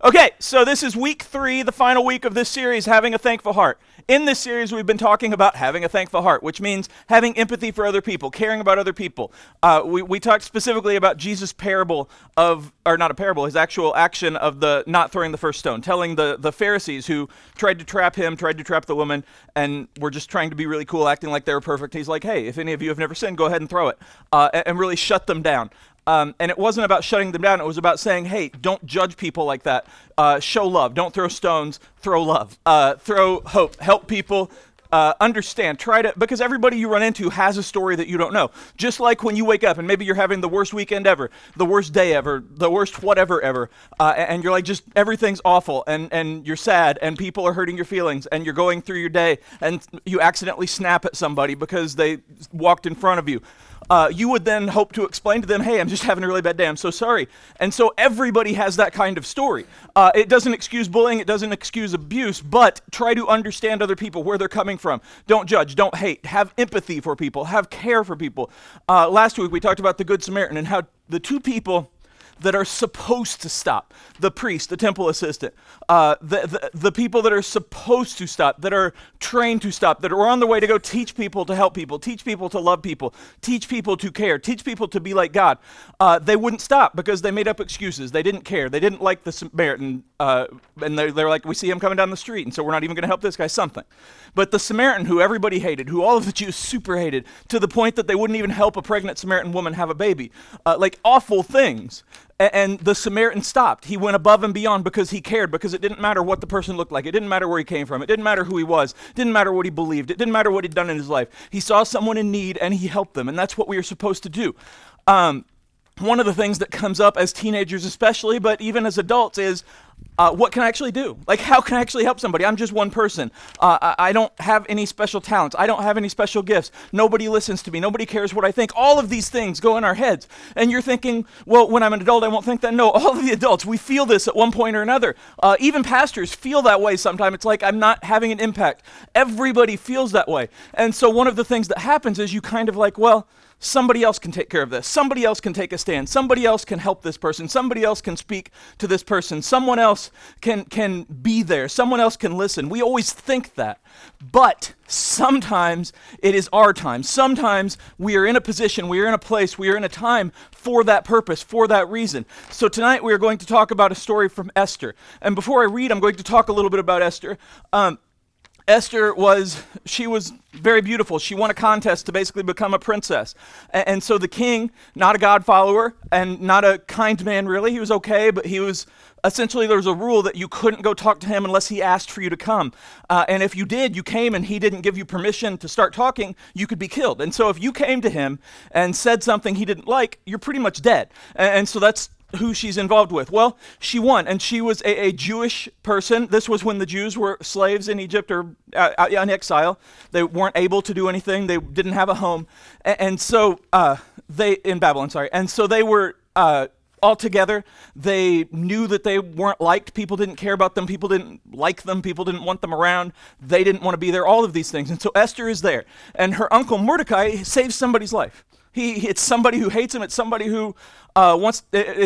Okay, so this is week 3, the final week of this series, Having a Thankful Heart. In this series, we've been talking about having a thankful heart, which means having empathy for other people, caring about other people. We talked specifically about Jesus' parable of, or not a parable, his actual action of the not throwing the first stone, telling the Pharisees who tried to trap him, tried to trap the woman, and were just trying to be really cool, acting like they were perfect. He's like, hey, if any of you have never sinned, go ahead and throw it, and really shut them down. And it wasn't about shutting them down. It was about saying, hey, don't judge people like that. Show love. Don't throw stones. Throw love. Throw hope. Help people understand. Try to, because everybody you run into has a story that you don't know. Just like when you wake up and maybe you're having the worst weekend ever, the worst day ever, the worst whatever ever, and you're like, just everything's awful, and you're sad, and people are hurting your feelings, and you're going through your day, and you accidentally snap at somebody because they walked in front of you. You would then hope to explain to them, hey, I'm just having a really bad day, I'm so sorry. And so everybody has that kind of story. It doesn't excuse bullying, it doesn't excuse abuse, but try to understand other people, where they're coming from. Don't judge, don't hate, have empathy for people, have care for people. Last week we talked about the Good Samaritan and how the two people that are supposed to stop, the priest, the temple assistant, the people that are supposed to stop, that are trained to stop, that are on the way to go teach people to help people, teach people to love people, teach people to care, teach people to be like God. They wouldn't stop because they made up excuses. They didn't care. They didn't like the Samaritan, and they're like, we see him coming down the street, and so we're not even going to help this guy, something. But the Samaritan, who everybody hated, who all of the Jews super hated, to the point that they wouldn't even help a pregnant Samaritan woman have a baby, like awful things. And the Samaritan stopped. He went above and beyond because he cared, because it didn't matter what the person looked like. It didn't matter where he came from. It didn't matter who he was. It didn't matter what he believed. It didn't matter what he'd done in his life. He saw someone in need and he helped them, and that's what we are supposed to do. One of the things that comes up as teenagers especially, but even as adults, is what can I actually do? Like, how can I actually help somebody? I'm just one person. I don't have any special talents. I don't have any special gifts. Nobody listens to me. Nobody cares what I think. All of these things go in our heads. And you're thinking, well, when I'm an adult, I won't think that. No, all of the adults, we feel this at one point or another. Even pastors feel that way sometimes. It's like, I'm not having an impact. Everybody feels that way. And so one of the things that happens is you kind of like, well, somebody else can take care of this. Somebody else can take a stand. Somebody else can help this person. Somebody else can speak to this person. Someone else can be there. Someone else can listen. We always think that. But sometimes it is our time. Sometimes we are in a position, we are in a place, we are in a time for that purpose, for that reason. So tonight we are going to talk about a story from Esther. And before I read, I'm going to talk a little bit about Esther. Esther was very beautiful. She won a contest to basically become a princess. And so the king, not a God follower and not a kind man really, he was okay, but he was, essentially there was a rule that you couldn't go talk to him unless he asked for you to come. And if you did, you came and he didn't give you permission to start talking, you could be killed. And so if you came to him and said something he didn't like, you're pretty much dead. And so that's who she's involved with. Well, she won, and she was a Jewish person. This was when the Jews were slaves in Egypt or in exile. They weren't able to do anything. They didn't have a home. And so in Babylon, sorry. And so they were all together. They knew that they weren't liked. People didn't care about them. People didn't like them. People didn't want them around. They didn't want to be there, all of these things. And so Esther is there. And her uncle Mordecai saves somebody's life. It's somebody who hates him. It's somebody who wants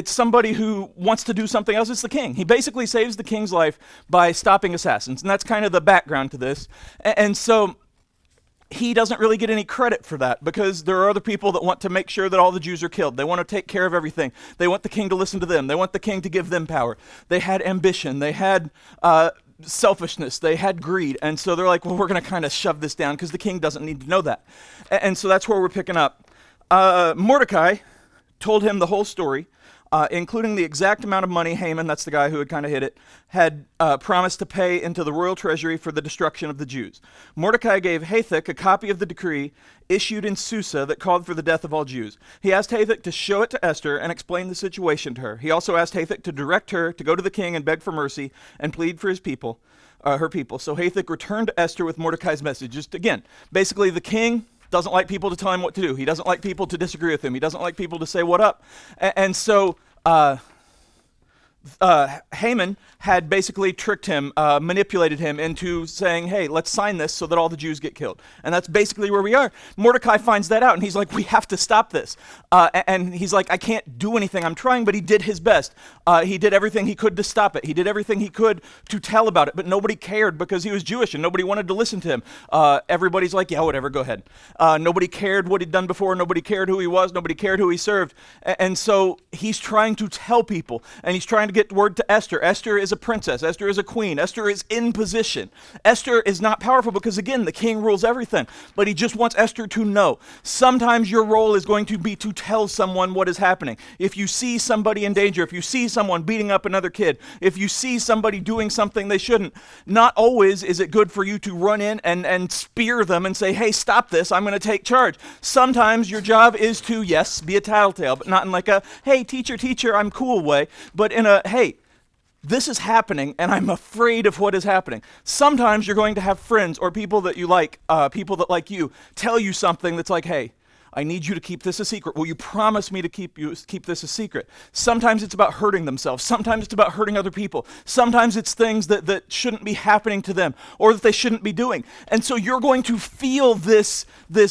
to do something else. It's the king. He basically saves the king's life by stopping assassins, and that's kind of the background to this. And so he doesn't really get any credit for that because there are other people that want to make sure that all the Jews are killed. They want to take care of everything. They want the king to listen to them. They want the king to give them power. They had ambition. They had selfishness. They had greed. And so they're like, well, we're going to kind of shove this down because the king doesn't need to know that. And so that's where we're picking up. Mordecai told him the whole story, including the exact amount of money Haman, that's the guy who had kind of hid it, had promised to pay into the royal treasury for the destruction of the Jews. Mordecai gave Hathach a copy of the decree issued in Susa that called for the death of all Jews. He asked Hathach to show it to Esther and explain the situation to her. He also asked Hathach to direct her to go to the king and beg for mercy and plead for his people, her people. So Hathach returned to Esther with Mordecai's message. Just again, basically the king doesn't like people to tell him what to do. He doesn't like people to disagree with him. He doesn't like people to say what up. And so Haman had basically tricked him, manipulated him into saying, hey, let's sign this so that all the Jews get killed. And that's basically where we are. Mordecai finds that out, and he's like, we have to stop this. And he's like, I can't do anything. I'm trying, but he did his best. He did everything he could to stop it. He did everything he could to tell about it, but nobody cared because he was Jewish, and nobody wanted to listen to him. Everybody's like, yeah, whatever, go ahead. Nobody cared what he'd done before. Nobody cared who he was. Nobody cared who he served. And so he's trying to tell people, and he's trying to get word to Esther. Esther is a princess. Esther is a queen. Esther is in position. Esther is not powerful because, again, the king rules everything, but he just wants Esther to know. Sometimes your role is going to be to tell someone what is happening. If you see somebody in danger, if you see someone beating up another kid, if you see somebody doing something they shouldn't, not always is it good for you to run in and spear them and say, hey, stop this, I'm going to take charge. Sometimes your job is to, yes, be a tattletale, but not in like a, hey, teacher, I'm cool way, but in a, hey, this is happening, and I'm afraid of what is happening. Sometimes you're going to have friends or people that you like, people that like you, tell you something that's like, hey, I need you to keep this a secret. Will you promise me to keep this a secret? Sometimes it's about hurting themselves. Sometimes it's about hurting other people. Sometimes it's things that shouldn't be happening to them or that they shouldn't be doing. And so you're going to feel this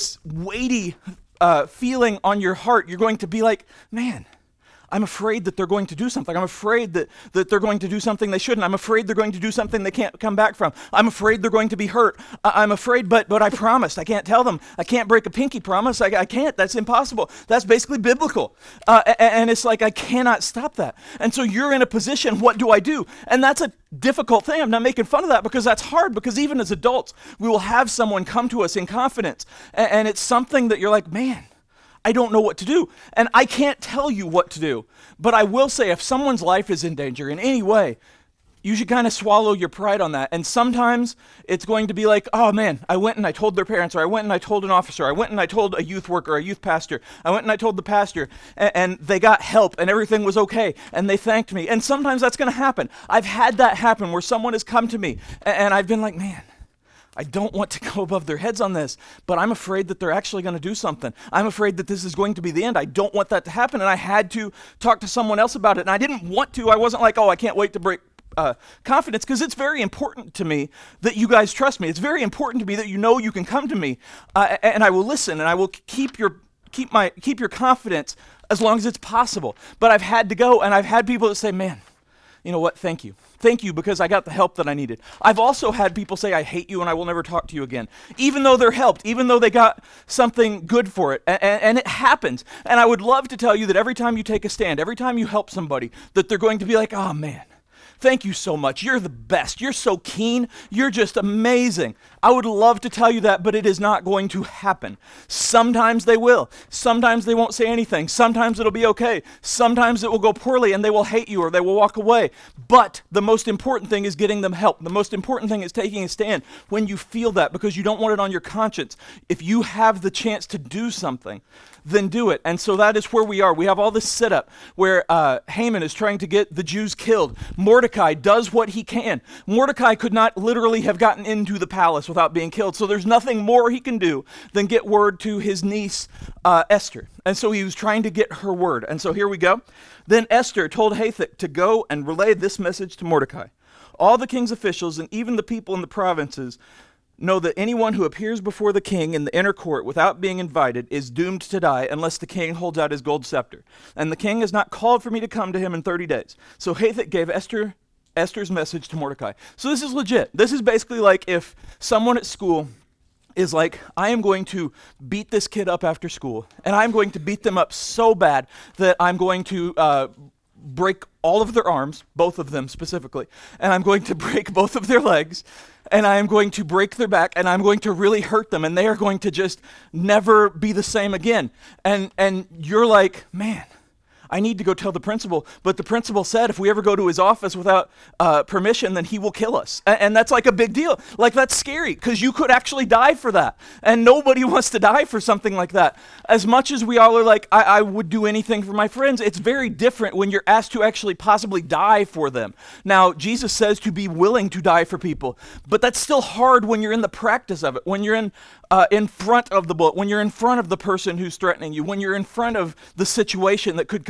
weighty feeling on your heart. You're going to be like, man, I'm afraid that they're going to do something. I'm afraid that they're going to do something they shouldn't. I'm afraid they're going to do something they can't come back from. I'm afraid they're going to be hurt. I'm afraid, but I promised. I can't tell them. I can't break a pinky promise. I can't. That's impossible. That's basically biblical. And it's like, I cannot stop that. And so you're in a position, what do I do? And that's a difficult thing. I'm not making fun of that because that's hard, because even as adults, we will have someone come to us in confidence. And it's something that you're like, man, I don't know what to do. And I can't tell you what to do. But I will say, if someone's life is in danger in any way, you should kind of swallow your pride on that. And sometimes it's going to be like, oh man, I went and I told their parents, or I went and I told an officer, I went and I told a youth worker, a youth pastor, I went and I told the pastor, and they got help and everything was okay, and they thanked me. And sometimes that's going to happen. I've had that happen where someone has come to me and I've been like, man, I don't want to go above their heads on this, but I'm afraid that they're actually going to do something. I'm afraid that this is going to be the end. I don't want that to happen, and I had to talk to someone else about it, and I didn't want to. I wasn't like, oh, I can't wait to break confidence, because it's very important to me that you guys trust me. It's very important to me that you know you can come to me, and I will listen, and I will keep your confidence as long as it's possible. But I've had to go, and I've had people that say, man, you know what, thank you. Thank you, because I got the help that I needed. I've also had people say, I hate you and I will never talk to you again, even though they're helped, even though they got something good for it, and it happens. And I would love to tell you that every time you take a stand, every time you help somebody, that they're going to be like, oh man, thank you so much. You're the best. You're so keen. You're just amazing. I would love to tell you that, but it is not going to happen. Sometimes they will. Sometimes they won't say anything. Sometimes it'll be okay. Sometimes it will go poorly and they will hate you or they will walk away. But the most important thing is getting them help. The most important thing is taking a stand when you feel that, because you don't want it on your conscience. If you have the chance to do something, then do it. And so that is where we are. We have all this setup where Haman is trying to get the Jews killed. Mordecai does what he can. Mordecai could not literally have gotten into the palace without being killed. So there's nothing more he can do than get word to his niece, Esther. And so he was trying to get her word. And so here we go. Then Esther told Hathach to go and relay this message to Mordecai. All the king's officials and even the people in the provinces know that anyone who appears before the king in the inner court without being invited is doomed to die unless the king holds out his gold scepter. And the king has not called for me to come to him in 30 days. So Hathach gave Esther's message to Mordecai. So this is legit. This is basically like if someone at school is like, I am going to beat this kid up after school, and I'm going to beat them up so bad that I'm going to break all of their arms, both of them specifically, and I'm going to break both of their legs, and I am going to break their back, and I'm going to really hurt them, and they are going to just never be the same again. And you're like, man, I need to go tell the principal, but the principal said if we ever go to his office without permission, then he will kill us. And that's like a big deal. Like, that's scary, because you could actually die for that. And nobody wants to die for something like that. As much as we all are like, I would do anything for my friends, it's very different when you're asked to actually possibly die for them. Now, Jesus says to be willing to die for people, but that's still hard when you're in the practice of it, when you're in front of the bullet, when you're in front of the person who's threatening you, when you're in front of the situation that could completely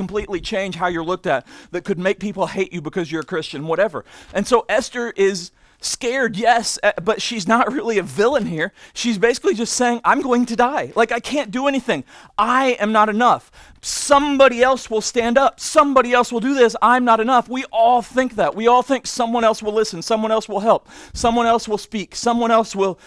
completely change how you're looked at, that could make people hate you because you're a Christian, whatever. And so Esther is scared, yes, but she's not really a villain here. She's basically just saying, I'm going to die. Like, I can't do anything. I am not enough. Somebody else will stand up. Somebody else will do this. I'm not enough. We all think that. We all think someone else will listen. Someone else will help. Someone else will speak. Someone else will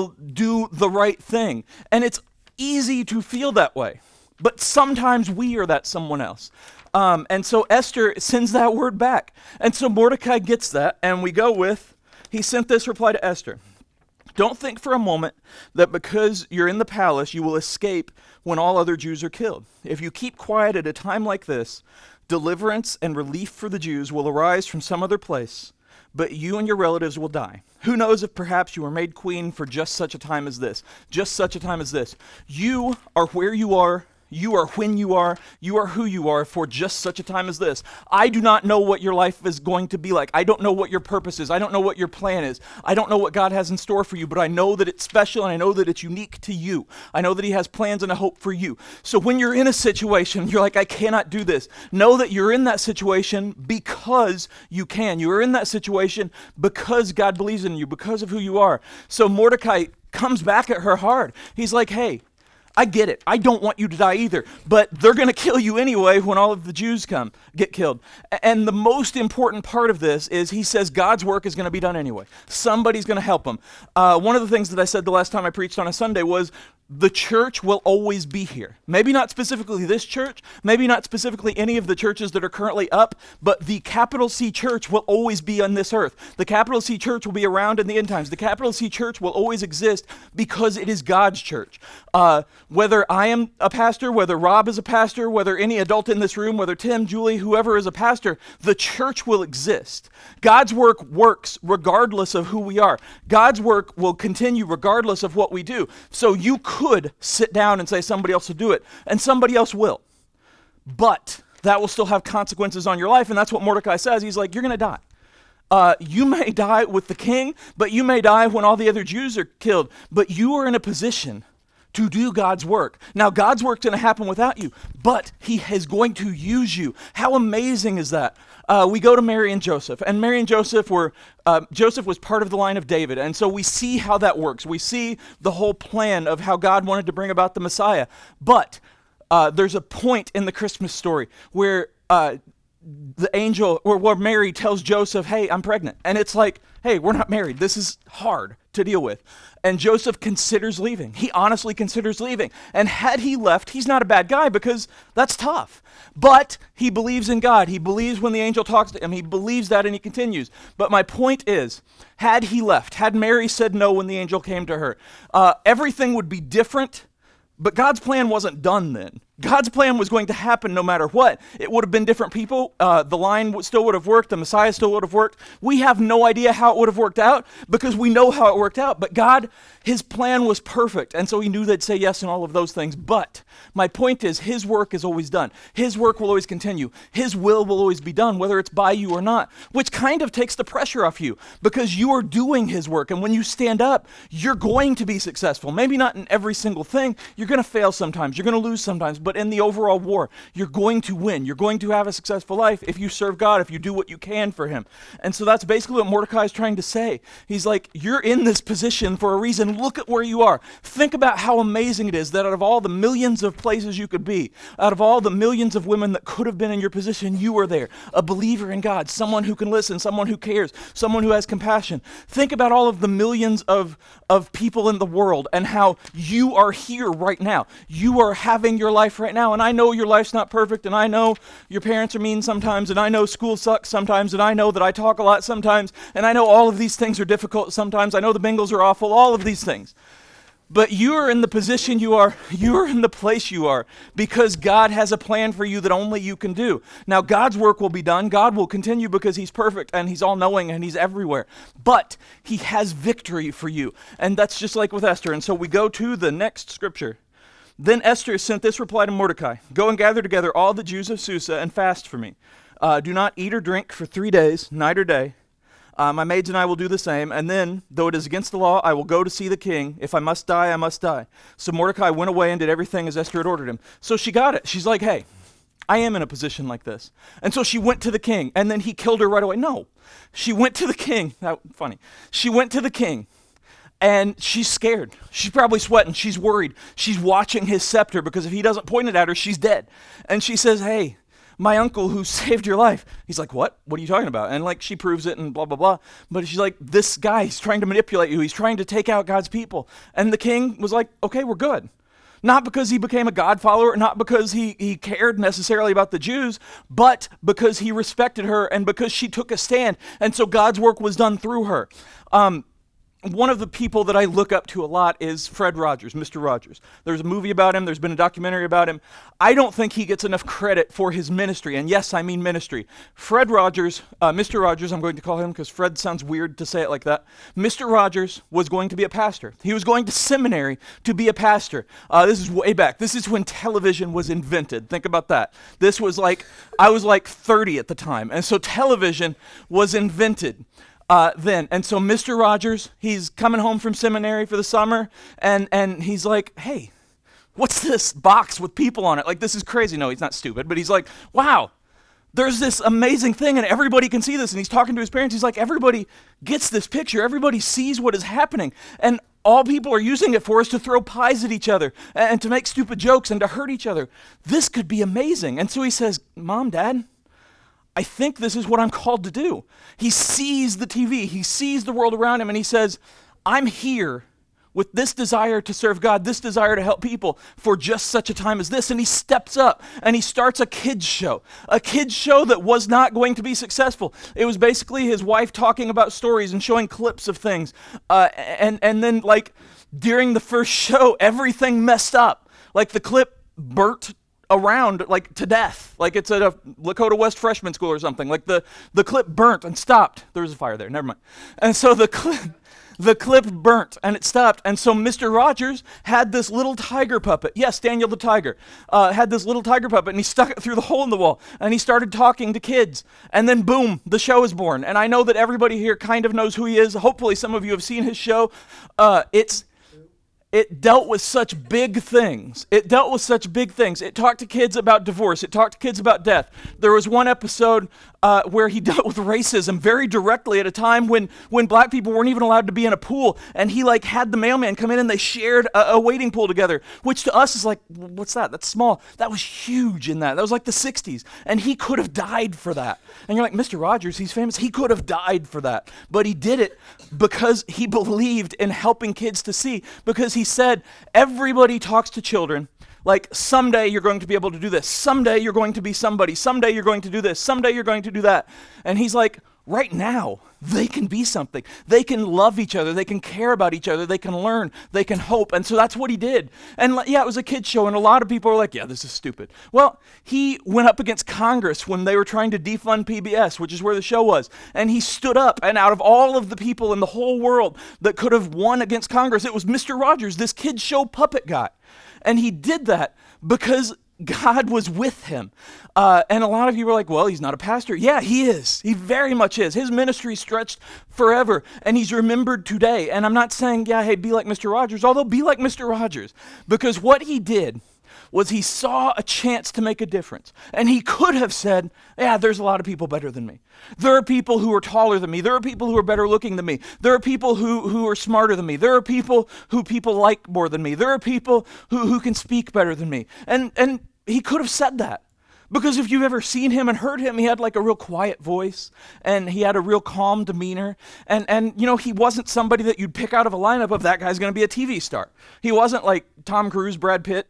do the right thing. And it's easy to feel that way. But sometimes we are that someone else. And so Esther sends that word back. And so Mordecai gets that, and we go with, he sent this reply to Esther. Don't think for a moment that because you're in the palace, you will escape when all other Jews are killed. If you keep quiet at a time like this, deliverance and relief for the Jews will arise from some other place, but you and your relatives will die. Who knows if perhaps you were made queen for just such a time as this, just such a time as this. You are where you are. You are when you are who you are for just such a time as this. I do not know what your life is going to be like. I don't know what your purpose is. I don't know what your plan is. I don't know what God has in store for you, but I know that it's special and I know that it's unique to you. I know that he has plans and a hope for you. So when you're in a situation, you're like, I cannot do this. Know that you're in that situation because you can. You're in that situation because God believes in you, because of who you are. So Mordecai comes back at her hard. He's like, hey, I get it. I don't want you to die either, but they're going to kill you anyway when all of the Jews get killed. And the most important part of this is he says God's work is going to be done anyway. Somebody's going to help him. One of the things that I said the last time I preached on a Sunday was the church will always be here. Maybe not specifically this church, maybe not specifically any of the churches that are currently up, but the capital C church will always be on this earth. The capital C church will be around in the end times. The capital C church will always exist because it is God's church. Whether I am a pastor, whether Rob is a pastor, whether any adult in this room, whether Tim, Julie, whoever is a pastor, the church will exist. God's work works regardless of who we are. God's work will continue regardless of what we do. So you could sit down and say somebody else will do it, and somebody else will. But that will still have consequences on your life, and that's what Mordecai says. He's like, you're going to die. You may die with the king, but you may die when all the other Jews are killed. But you are in a position to do God's work. Now, God's work's going to happen without you, but he is going to use you. How amazing is that? We go to Mary and Joseph, and Mary and Joseph Joseph was part of the line of David, and so we see how that works. We see the whole plan of how God wanted to bring about the Messiah. But there's a point in the Christmas story where the angel, or where Mary tells Joseph, hey, I'm pregnant. And it's like, hey, we're not married. This is hard to deal with. And Joseph considers leaving. He honestly considers leaving. And had he left, he's not a bad guy because that's tough. But he believes in God. He believes when the angel talks to him. He believes that and he continues. But my point is, had he left, had Mary said no when the angel came to her, everything would be different. But God's plan wasn't done then. God's plan was going to happen no matter what. It would have been different people. The line still would have worked. The Messiah still would have worked. We have no idea how it would have worked out because we know how it worked out. But God, his plan was perfect. And so he knew they'd say yes and all of those things. But my point is his work is always done. His work will always continue. His will always be done, whether it's by you or not, which kind of takes the pressure off you because you are doing his work. And when you stand up, you're going to be successful. Maybe not in every single thing. You're going to fail sometimes. You're going to lose sometimes. But in the overall war, you're going to win. You're going to have a successful life if you serve God, if you do what you can for him. And so that's basically what Mordecai is trying to say. He's like, you're in this position for a reason. Look at where you are. Think about how amazing it is that out of all the millions of places you could be, out of all the millions of women that could have been in your position, you are there. A believer in God, someone who can listen, someone who cares, someone who has compassion. Think about all of the millions of people in the world and how you are here right now. You are having your life right now. And I know your life's not perfect, and I know your parents are mean sometimes, and I know school sucks sometimes, and I know that I talk a lot sometimes, and I know all of these things are difficult sometimes. I know the Bengals are awful, all of these things. But you are in the position you are in the place you are because God has a plan for you that only you can do. Now, God's work will be done. God will continue because he's perfect and he's all-knowing and he's everywhere. But he has victory for you. And that's just like with Esther. And so we go to the next scripture. Then Esther sent this reply to Mordecai. Go and gather together all the Jews of Susa and fast for me. Do not eat or drink for 3 days, night or day. My maids and I will do the same. And then, though it is against the law, I will go to see the king. If I must die, I must die. So Mordecai went away and did everything as Esther had ordered him. So she got it. She's like, hey, I am in a position like this. And so she went to the king, and then he killed her right away. No, she went to the king. Funny. She went to the king, and she's scared. She's probably sweating. She's worried. She's watching his scepter because if he doesn't point it at her, she's dead. And she says, hey, my uncle who saved your life. He's like, what? What are you talking about? And like she proves it and blah, blah, blah. But she's like, this guy, he's trying to manipulate you. He's trying to take out God's people. And the king was like, okay, we're good. Not because he became a God follower, not because he cared necessarily about the Jews, but because he respected her and because she took a stand. And so God's work was done through her. One of the people that I look up to a lot is Fred Rogers, Mr. Rogers. There's a movie about him. There's been a documentary about him. I don't think he gets enough credit for his ministry. And yes, I mean ministry. Fred Rogers, Mr. Rogers, I'm going to call him because Fred sounds weird to say it like that. Mr. Rogers was going to be a pastor. He was going to seminary to be a pastor. This is way back. This is when television was invented. Think about that. This was like, I was like 30 at the time. And so television was invented. Then. And so Mr. Rogers, he's coming home from seminary for the summer, and he's like, hey, what's this box with people on it? Like, this is crazy. No, he's not stupid, but he's like, wow, there's this amazing thing, and everybody can see this. And he's talking to his parents. He's like, everybody gets this picture. Everybody sees what is happening. And all people are using it for is to throw pies at each other and to make stupid jokes and to hurt each other. This could be amazing. And so he says, Mom, Dad, I think this is what I'm called to do. He sees the TV, he sees the world around him, and he says, I'm here with this desire to serve God, this desire to help people for just such a time as this. And he steps up and he starts a kids show that was not going to be successful. It was basically his wife talking about stories and showing clips of things. And then like during the first show, everything messed up. Like the clip burnt around like to death, like it's at a Lakota West freshman school or something. Like the clip burnt and stopped. There was a fire there, never mind. And so the clip burnt and it stopped. And so Mr. Rogers had this little tiger puppet. Yes, Daniel the tiger had this little tiger puppet, and he stuck it through the hole in the wall, and he started talking to kids. And then boom, the show is born. And I know that everybody here kind of knows who he is. Hopefully some of you have seen his show. It dealt with such big things. It talked to kids about divorce. It talked to kids about death. There was one episode where he dealt with racism very directly at a time when black people weren't even allowed to be in a pool. And he like had the mailman come in and they shared a wading pool together, which to us is like, what's that? That's small. That was huge in that. That was like the 60s. And he could have died for that. And you're like, Mr. Rogers, he's famous. He could have died for that. But he did it because he believed in helping kids to see, because he said, everybody talks to children like, someday you're going to be able to do this. Someday you're going to be somebody. Someday you're going to do this. Someday you're going to do that. And he's like, right now, they can be something. They can love each other. They can care about each other. They can learn. They can hope. And so that's what he did. And yeah, it was a kid's show, and a lot of people were like, yeah, this is stupid. Well, he went up against Congress when they were trying to defund PBS, which is where the show was. And he stood up, and out of all of the people in the whole world that could have won against Congress, it was Mr. Rogers, this kid's show puppet guy. And he did that because God was with him. And a lot of you were like, well, he's not a pastor. Yeah, he is. He very much is. His ministry stretched forever, and he's remembered today. And I'm not saying, yeah, hey, be like Mr. Rogers, although be like Mr. Rogers, because what he did was he saw a chance to make a difference. And he could have said, yeah, there's a lot of people better than me. There are people who are taller than me. There are people who are better looking than me. There are people who are smarter than me. There are people who people like more than me. There are people who can speak better than me. And he could have said that. Because if you've ever seen him and heard him, he had like a real quiet voice, and he had a real calm demeanor. And you know, he wasn't somebody that you'd pick out of a lineup of that guy's going to be a TV star. He wasn't like Tom Cruise, Brad Pitt,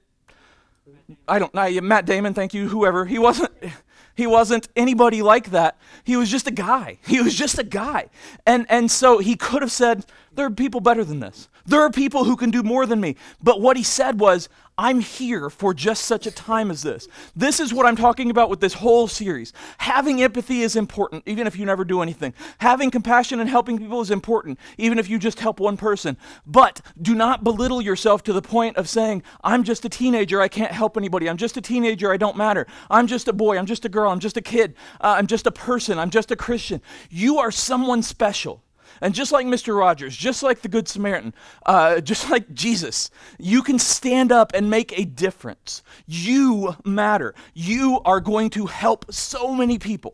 Matt Damon, thank you, whoever. He wasn't anybody like that. He was just a guy. And so he could have said, there are people better than this. There are people who can do more than me. But what he said was, I'm here for just such a time as this. This is what I'm talking about with this whole series. Having empathy is important, even if you never do anything. Having compassion and helping people is important, even if you just help one person. But do not belittle yourself to the point of saying, I'm just a teenager, I can't help anybody. I'm just a teenager, I don't matter. I'm just a boy, I'm just a girl, I'm just a kid, I'm just a person, I'm just a Christian. You are someone special. And just like Mr. Rogers, just like the Good Samaritan, just like Jesus, you can stand up and make a difference. You matter. You are going to help so many people.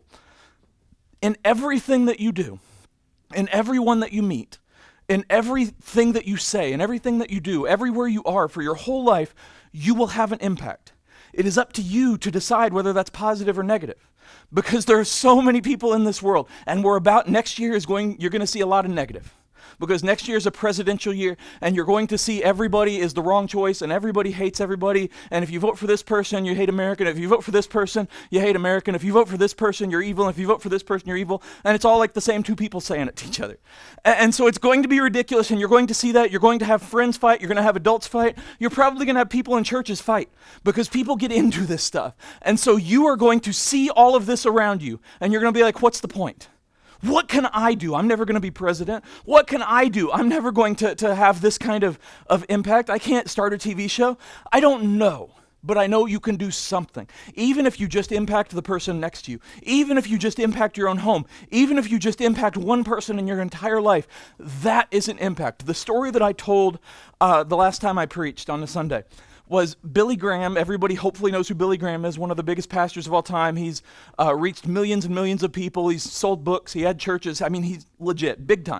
In everything that you do, in everyone that you meet, in everything that you say, in everything that you do, everywhere you are for your whole life, you will have an impact. It is up to you to decide whether that's positive or negative. Because there are so many people in this world, and next year you're going to see a lot of negative. Because next year is a presidential year, and you're going to see everybody is the wrong choice, and everybody hates everybody, and if you vote for this person, you hate America, and if you vote for this person, you hate America, and if you vote for this person, you're evil, and if you vote for this person, you're evil, and it's all like the same two people saying it to each other. And so it's going to be ridiculous, and you're going to see that. You're going to have friends fight. You're going to have adults fight. You're probably going to have people in churches fight, because people get into this stuff. And so you are going to see all of this around you, and you're going to be like, what's the point? What can I do? I'm never going to be president. What can I do? I'm never going to have this kind of impact. I can't start a TV show. I don't know, but I know you can do something. Even if you just impact the person next to you, even if you just impact your own home, even if you just impact one person in your entire life, that is an impact. The story that I told the last time I preached on a Sunday was Billy Graham. Everybody hopefully knows who Billy Graham is, one of the biggest pastors of all time. He's reached millions and millions of people. He's sold books. He had churches. I mean, he's legit, big time,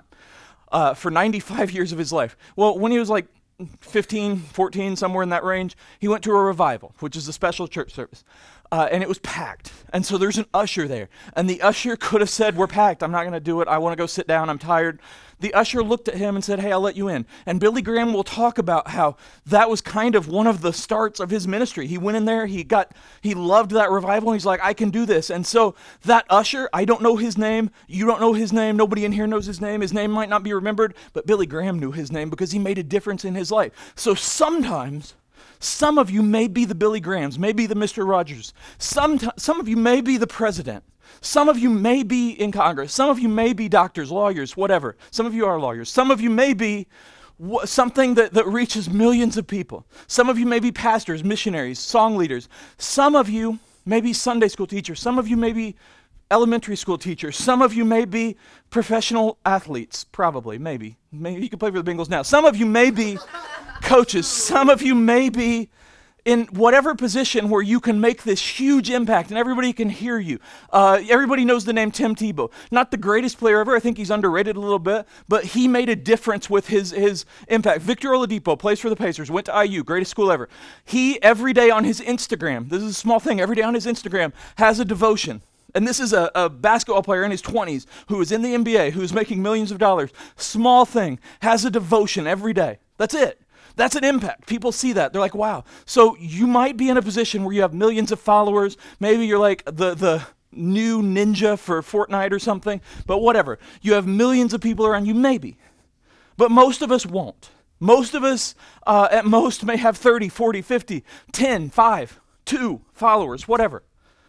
for 95 years of his life. Well, when he was like 15, 14, somewhere in that range, he went to a revival, which is a special church service. And it was packed. And so there's an usher there. And the usher could have said, we're packed. I'm not going to do it. I want to go sit down. I'm tired. The usher looked at him and said, hey, I'll let you in. And Billy Graham will talk about how that was kind of one of the starts of his ministry. He went in there. He loved that revival. And he's like, I can do this. And so that usher, I don't know his name. You don't know his name. Nobody in here knows his name. His name might not be remembered. But Billy Graham knew his name because he made a difference in his life. So sometimes some of you may be the Billy Grahams, may be the Mr. Rogers. Some of you may be the president. Some of you may be in Congress. Some of you may be doctors, lawyers, whatever. Some of you are lawyers. Some of you may be something that reaches millions of people. Some of you may be pastors, missionaries, song leaders. Some of you may be Sunday school teachers. Some of you may be elementary school teachers. Some of you may be professional athletes, probably, maybe. Maybe you can play for the Bengals now. Some of you may be coaches. Some of you may be in whatever position where you can make this huge impact and everybody can hear you. Everybody knows the name Tim Tebow. Not the greatest player ever. I think he's underrated a little bit, but he made a difference with his impact. Victor Oladipo plays for the Pacers, went to IU, greatest school ever. He, every day on his Instagram, this is a small thing, every day on his Instagram has a devotion. And this is a basketball player in his 20s who is in the NBA, who is making millions of dollars. Small thing, has a devotion every day. That's it. That's an impact. People see that. They're like, wow. So you might be in a position where you have millions of followers. Maybe you're like the new ninja for Fortnite or something. But whatever. You have millions of people around you, maybe. But most of us won't. Most of us, at most, may have 30, 40, 50, 10, 5, 2 followers, whatever.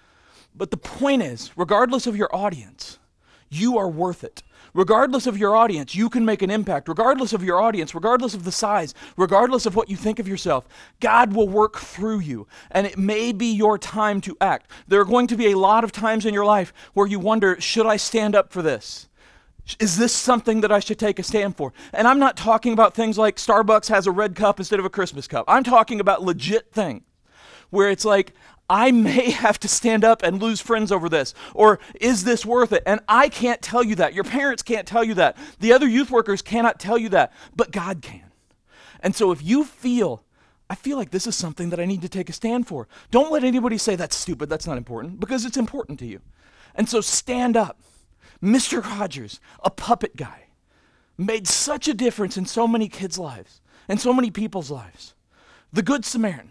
But the point is, regardless of your audience, you are worth it. Regardless of your audience, you can make an impact. Regardless of your audience, regardless of the size, regardless of what you think of yourself, God will work through you, and it may be your time to act. There are going to be a lot of times in your life where you wonder, should I stand up for this? Is this something that I should take a stand for? And I'm not talking about things like Starbucks has a red cup instead of a Christmas cup. I'm talking about legit things where it's like, I may have to stand up and lose friends over this. Or is this worth it? And I can't tell you that. Your parents can't tell you that. The other youth workers cannot tell you that. But God can. And so if you feel, I feel like this is something that I need to take a stand for, don't let anybody say that's stupid, that's not important, because it's important to you. And so stand up. Mr. Rogers, a puppet guy, made such a difference in so many kids' lives and so many people's lives. The Good Samaritan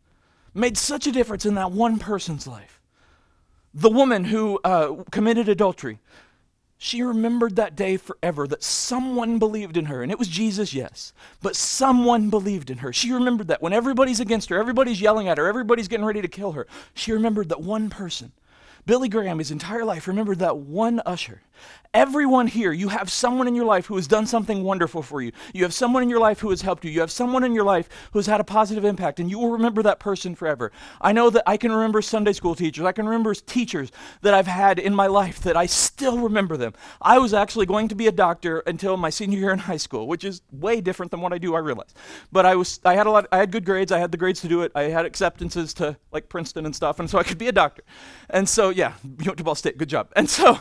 made such a difference in that one person's life. The woman who committed adultery, she remembered that day forever, that someone believed in her. And it was Jesus, yes, but someone believed in her. She remembered that when everybody's against her, everybody's yelling at her, everybody's getting ready to kill her, she remembered that one person. Billy Graham, his entire life, remembered that one usher. Everyone here, you have someone in your life who has done something wonderful for you. You have someone in your life who has helped you. You have someone in your life who has had a positive impact, and you will remember that person forever. I know that I can remember Sunday school teachers. I can remember teachers that I've had in my life that I still remember them. I was actually going to be a doctor until my senior year in high school, which is way different than what I do, I realize. But I had good grades. I had the grades to do it. I had acceptances to like Princeton and stuff, and so I could be a doctor. And so, yeah, you went to Ball State, good job. And so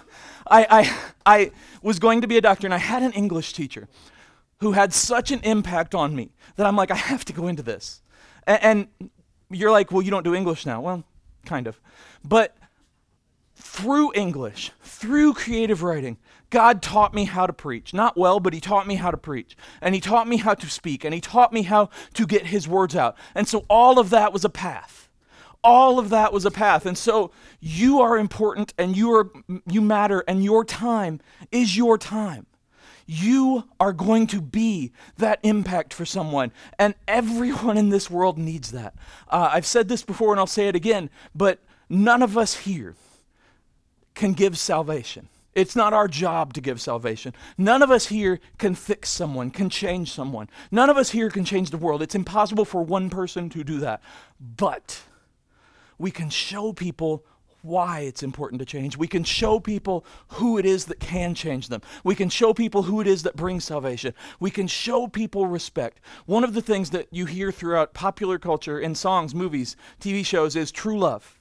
I was going to be a doctor, and I had an English teacher who had such an impact on me that I'm like, I have to go into this. And you're like, well, you don't do English now. Well, kind of. But through English, through creative writing, God taught me how to preach. Not well, but he taught me how to preach. And he taught me how to speak. And he taught me how to get his words out. And so all of that was a path. All of that was a path. And so you are important, and you matter, and your time is your time. You are going to be that impact for someone, and everyone in this world needs that. I've said this before, and I'll say it again, but none of us here can give salvation. It's not our job to give salvation. None of us here can fix someone, can change someone. None of us here can change the world. It's impossible for one person to do that. But we can show people why it's important to change. We can show people who it is that can change them. We can show people who it is that brings salvation. We can show people respect. One of the things that you hear throughout popular culture in songs, movies, TV shows is true love.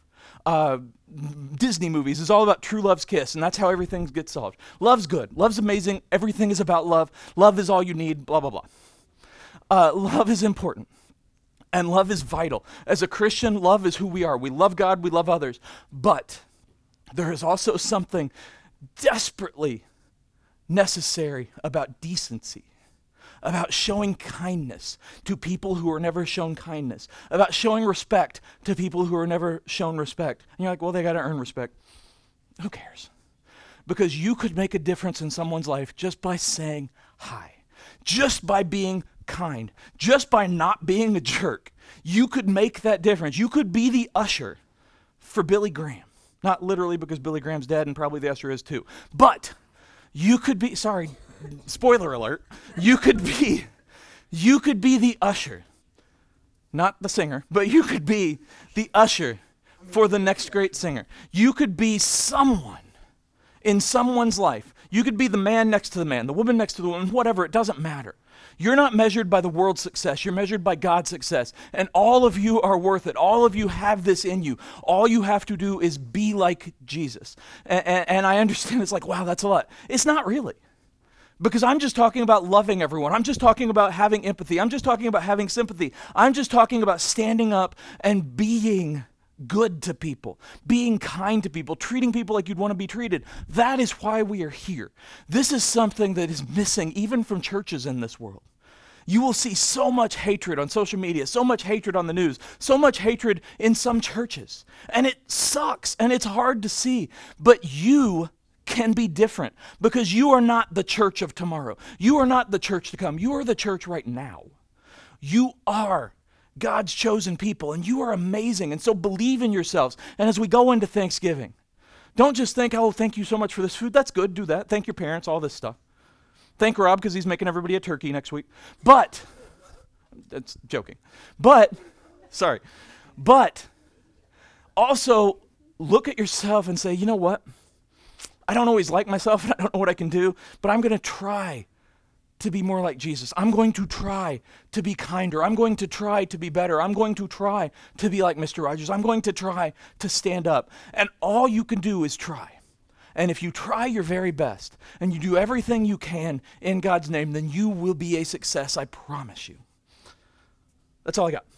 Disney movies is all about true love's kiss, and that's how everything gets solved. Love's good. Love's amazing. Everything is about love. Love is all you need, blah, blah, blah. Love is important. And love is vital. As a Christian, love is who we are. We love God, we love others. But there is also something desperately necessary about decency, about showing kindness to people who are never shown kindness, about showing respect to people who are never shown respect. And you're like, well, they got to earn respect. Who cares? Because you could make a difference in someone's life just by saying hi, just by being kind, just by not being a jerk. You could make that difference. You could be the usher for Billy Graham. Not literally, because Billy Graham's dead and probably the usher is too. But you could be, sorry, spoiler alert, you could be the usher. Not the singer, but you could be the usher for the next great singer. You could be someone in someone's life. You could be the man next to the man, the woman next to the woman, whatever, it doesn't matter. You're not measured by the world's success. You're measured by God's success. And all of you are worth it. All of you have this in you. All you have to do is be like Jesus. And I understand it's like, wow, that's a lot. It's not really. Because I'm just talking about loving everyone. I'm just talking about having empathy. I'm just talking about having sympathy. I'm just talking about standing up and being good to people, being kind to people, treating people like you'd want to be treated. That is why we are here. This is something that is missing even from churches in this world. You will see so much hatred on social media, so much hatred on the news, so much hatred in some churches. And it sucks and it's hard to see. But you can be different because you are not the church of tomorrow. You are not the church to come. You are the church right now. You are God's chosen people, and you are amazing. And so believe in yourselves. And as we go into Thanksgiving, don't just think, oh, thank you so much for this food. That's good. Do that. Thank your parents, all this stuff. Thank Rob because he's making everybody a turkey next week. But, that's joking. But also look at yourself and say, you know what? I don't always like myself, and I don't know what I can do, but I'm going to try to be more like Jesus. I'm going to try to be kinder. I'm going to try to be better. I'm going to try to be like Mr. Rogers. I'm going to try to stand up. And all you can do is try. And if you try your very best and you do everything you can in God's name, then you will be a success, I promise you. That's all I got.